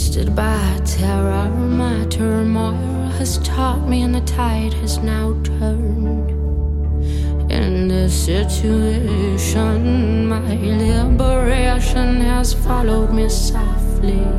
Wasted by terror, my turmoil has taught me, and the tide has now turned. In this situation, my liberation has followed me softly.